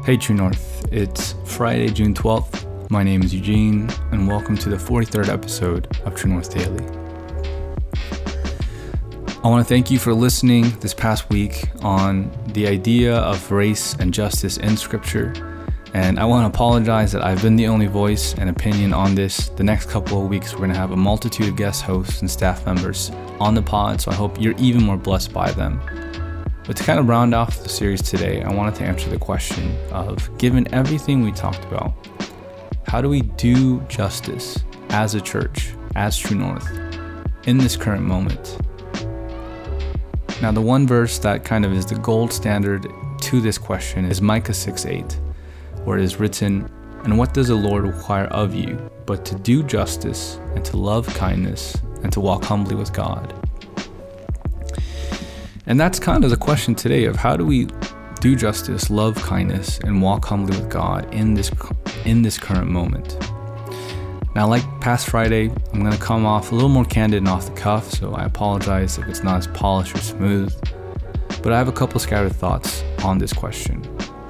Hey True North, it's Friday, June 12th. My name is Eugene, and welcome to the 43rd episode of True North Daily. I want to thank you for listening this past week on the idea of race and justice in Scripture, and I want to apologize that I've been the only voice and opinion on this. The next couple of weeks, we're going to have a multitude of guest hosts and staff members on the pod, so I hope you're even more blessed by them. But to kind of round off the series today, I wanted to answer the question of, given everything we talked about, how do we do justice as a church, as True North, in this current moment? Now, the one verse that kind of is the gold standard to this question is Micah 6:8, where it is written, "And what does the Lord require of you, but to do justice, and to love kindness, and to walk humbly with God?" And that's kind of the question today of how do we do justice, love kindness, and walk humbly with God in this current moment. Now, like past Friday, I'm going to come off a little more candid and off the cuff, so I apologize if it's not as polished or smooth. But I have a couple scattered thoughts on this question.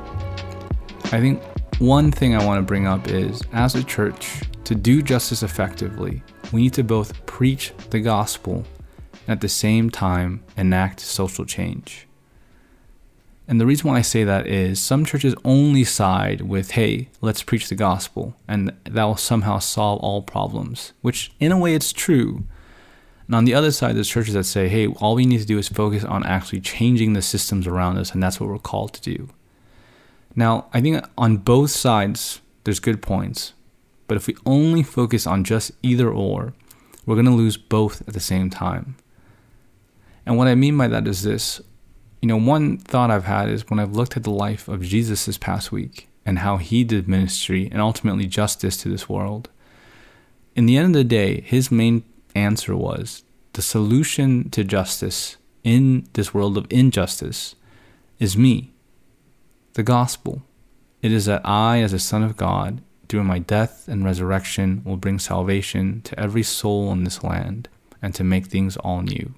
I think one thing I want to bring up is, as a church, to do justice effectively, we need to both preach the gospel and at the same time enact social change. And the reason why I say that is some churches only side with, hey, let's preach the gospel, and that will somehow solve all problems, which in a way it's true. And on the other side, there's churches that say, hey, all we need to do is focus on actually changing the systems around us, and that's what we're called to do. Now, I think on both sides, there's good points, but if we only focus on just either or, we're going to lose both at the same time. And what I mean by that is this. One thought I've had is when I've looked at the life of Jesus this past week and how he did ministry and ultimately justice to this world. In the end of the day, his main answer was the solution to justice in this world of injustice is me, the gospel. It is that I, as a son of God, through my death and resurrection, will bring salvation to every soul in this land and to make things all new.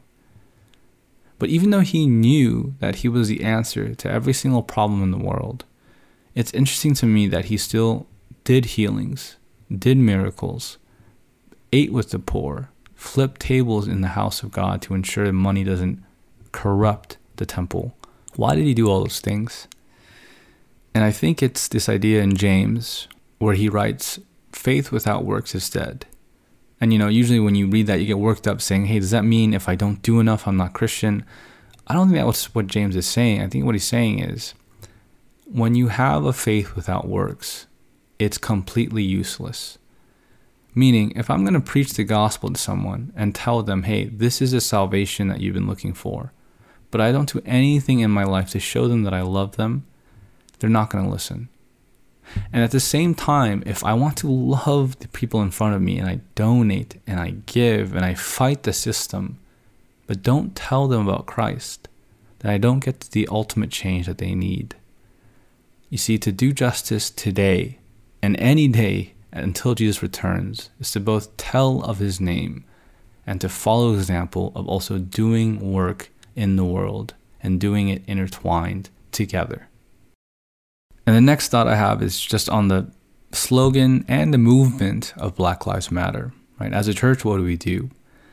But even though he knew that he was the answer to every single problem in the world, it's interesting to me that he still did healings, did miracles, ate with the poor, flipped tables in the house of God to ensure that money doesn't corrupt the temple. Why did he do all those things? And I think it's this idea in James where he writes, faith without works is dead. And usually when you read that, you get worked up saying, hey, does that mean if I don't do enough, I'm not Christian? I don't think that's what James is saying. I think what he's saying is, when you have a faith without works, it's completely useless. Meaning, if I'm going to preach the gospel to someone and tell them, hey, this is a salvation that you've been looking for, but I don't do anything in my life to show them that I love them, they're not going to listen. And at the same time, if I want to love the people in front of me and I donate and I give and I fight the system, but don't tell them about Christ, then I don't get to the ultimate change that they need. You see, to do justice today and any day until Jesus returns is to both tell of his name and to follow the example of also doing work in the world and doing it intertwined together. And the next thought I have is just on the slogan and the movement of Black Lives Matter, right? As a church, what do we do?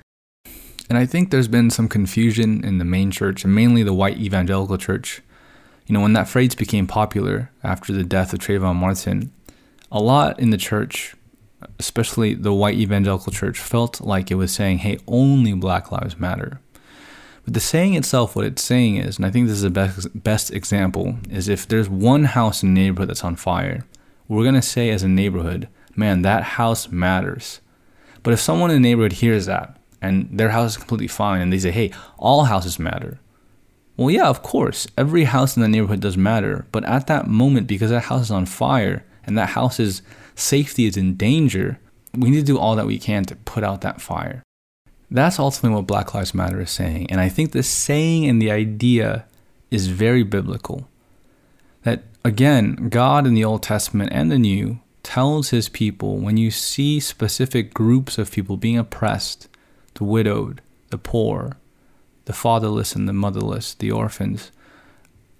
And I think there's been some confusion in the main church, and mainly the white evangelical church. When that phrase became popular after the death of Trayvon Martin, a lot in the church, especially the white evangelical church, felt like it was saying, hey, only Black Lives Matter. But the saying itself, what it's saying is, and I think this is the best example, is if there's one house in a neighborhood that's on fire, we're going to say as a neighborhood, man, that house matters. But if someone in the neighborhood hears that, and their house is completely fine, and they say, hey, all houses matter. Well, yeah, of course, every house in the neighborhood does matter. But at that moment, because that house is on fire, and that house's safety is in danger, we need to do all that we can to put out that fire. That's ultimately what Black Lives Matter is saying. And I think the saying and the idea is very biblical. That, again, God in the Old Testament and the New tells his people, when you see specific groups of people being oppressed, the widowed, the poor, the fatherless and the motherless, the orphans,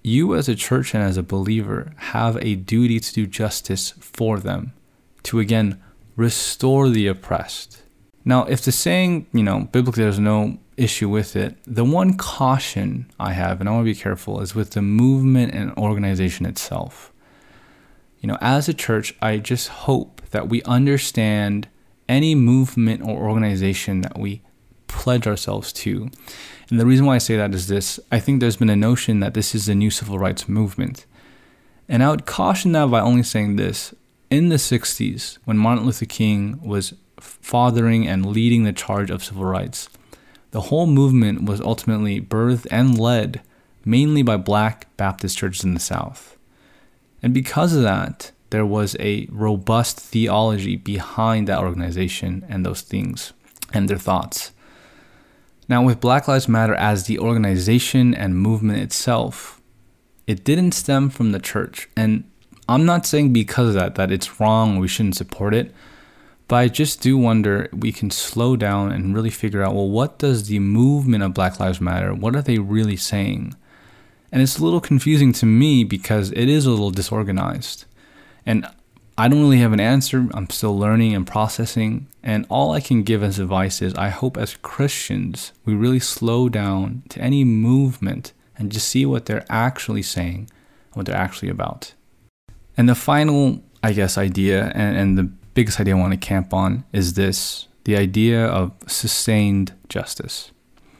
you as a church and as a believer have a duty to do justice for them, to again restore the oppressed. Now, if the saying, biblically there's no issue with it, the one caution I have, and I want to be careful, is with the movement and organization itself. As a church, I just hope that we understand any movement or organization that we pledge ourselves to. And the reason why I say that is this: I think there's been a notion that this is the new civil rights movement. And I would caution that by only saying this: in the 60s, when Martin Luther King was fathering and leading the charge of civil rights, the whole movement was ultimately birthed and led mainly by Black Baptist churches in the South. And because of that, there was a robust theology behind that organization and those things and their thoughts. Now, with Black Lives Matter as the organization and movement itself, it didn't stem from the church. And I'm not saying because of that it's wrong, we shouldn't support it. But I just do wonder, we can slow down and really figure out, well, what does the movement of Black Lives Matter, what are they really saying? And it's a little confusing to me because it is a little disorganized. And I don't really have an answer. I'm still learning and processing. And all I can give as advice is I hope as Christians, we really slow down to any movement and just see what they're actually saying, what they're actually about. And the final, idea and the biggest idea I want to camp on is this: the idea of sustained justice.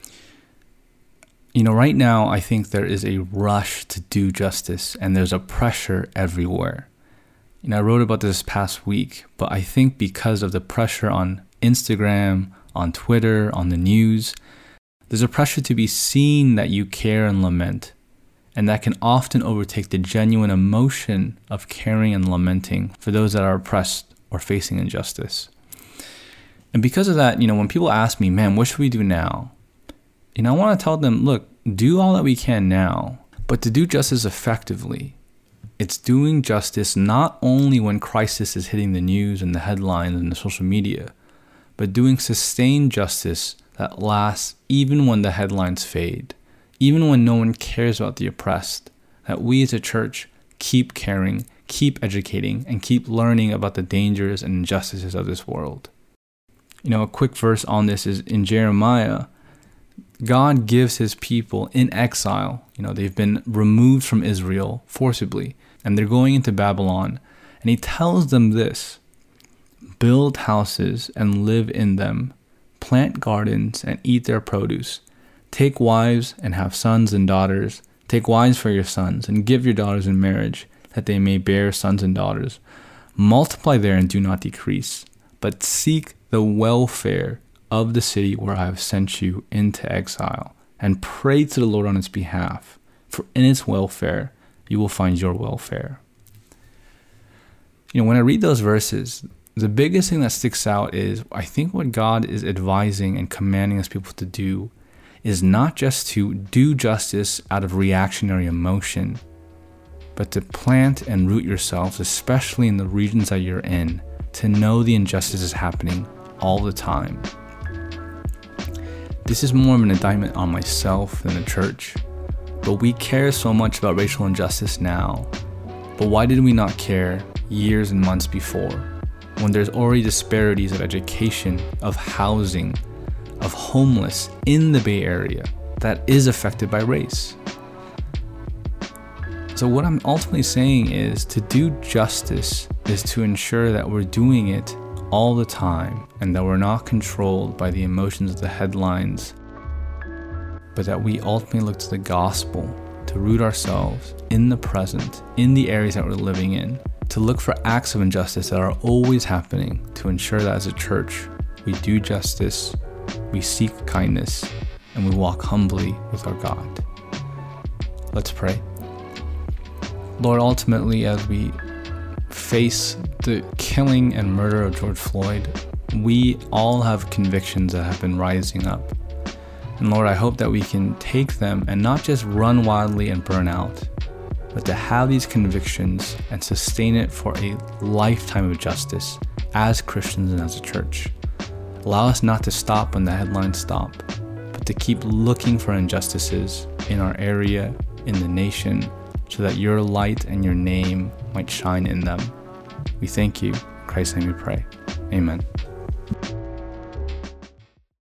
Right now, I think there is a rush to do justice and there's a pressure everywhere. I wrote about this past week, but I think because of the pressure on Instagram, on Twitter, on the news, there's a pressure to be seen that you care and lament. And that can often overtake the genuine emotion of caring and lamenting for those that are oppressed or facing injustice. And because of that, when people ask me, man, what should we do now? I want to tell them, look, do all that we can now, but to do justice effectively, it's doing justice not only when crisis is hitting the news and the headlines and the social media, but doing sustained justice that lasts even when the headlines fade, even when no one cares about the oppressed, that we as a church keep caring, keep educating, and keep learning about the dangers and injustices of this world. A quick verse on this is in Jeremiah. God gives his people in exile. They've been removed from Israel forcibly, and they're going into Babylon. And he tells them this: build houses and live in them, plant gardens and eat their produce, take wives and have sons and daughters, take wives for your sons and give your daughters in marriage, that they may bear sons and daughters. Multiply there and do not decrease, but seek the welfare of the city where I have sent you into exile, and pray to the Lord on its behalf, for in its welfare you will find your welfare. When I read those verses, the biggest thing that sticks out is I think what God is advising and commanding us people to do is not just to do justice out of reactionary emotion, but to plant and root yourselves, especially in the regions that you're in, to know the injustice is happening all the time. This is more of an indictment on myself than the church, but we care so much about racial injustice now. But why did we not care years and months before, when there's already disparities of education, of housing, of homeless in the Bay Area that is affected by race? So what I'm ultimately saying is to do justice is to ensure that we're doing it all the time and that we're not controlled by the emotions of the headlines, but that we ultimately look to the gospel to root ourselves in the present, in the areas that we're living in, to look for acts of injustice that are always happening, to ensure that as a church we do justice, we seek kindness, and we walk humbly with our God. Let's pray. Lord, ultimately, as we face the killing and murder of George Floyd, we all have convictions that have been rising up. And Lord, I hope that we can take them and not just run wildly and burn out, but to have these convictions and sustain it for a lifetime of justice as Christians and as a church. Allow us not to stop when the headlines stop, but to keep looking for injustices in our area, in the nation, so that your light and your name might shine in them. We thank you. In Christ's name we pray. Amen.